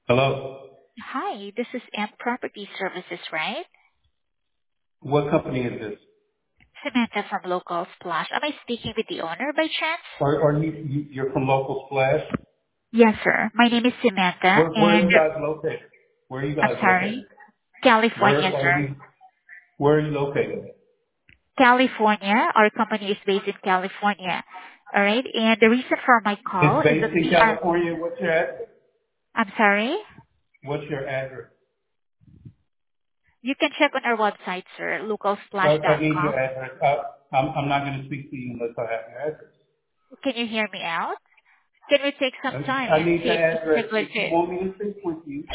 Hello? Hi, this is M Property Services, right? What company is this? Samantha from Local Splash. Am I speaking with the owner by chance? Or you're from Local Splash? Yes, sir. My name is Samantha, Where are and you guys located? Where are you I'm guys located? sorry, California, Where are sir. you, where are you located? California. Our company is based in California. All right, and the reason for my call It's is that based in we are. California. What's your address? I'm sorry. What's your address? You can check on our website, sir, I need localsplash.com. your address. I'm not going to speak to you unless I have your address. Can you hear me out? Can we take some time I and need see the if this is address. a good If you fit? want me to speak with you,